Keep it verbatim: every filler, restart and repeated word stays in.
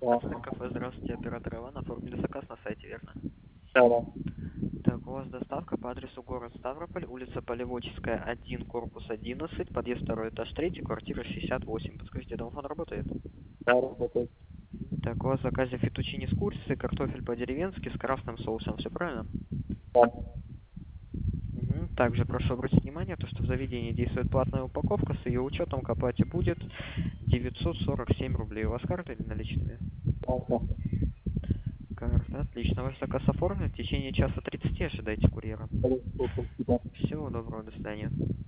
Да. Ацтек кафе, здравствуйте, оператор Иван, оформили заказ на сайте, верно? Да, да. Так, у вас доставка по адресу город Ставрополь, улица Полеводческая, один, корпус одиннадцать, подъезд второй, этаж три, квартира шестьдесят восемь. Подскажите, домофон работает? Да, работает. Так, у вас в заказе фетучини с курицей, картофель по-деревенски с красным соусом, все правильно? Да. Мгм. Также прошу обратить внимание, то, что в заведении действует платная упаковка, с ее учетом к оплате будет девятьсот сорок семь рублей. У вас карта или наличными? Да, да. Карта, отлично. Ваш заказ оформлен, в течение часа тридцати ожидайте курьера. Спасибо. Всего доброго, до свидания.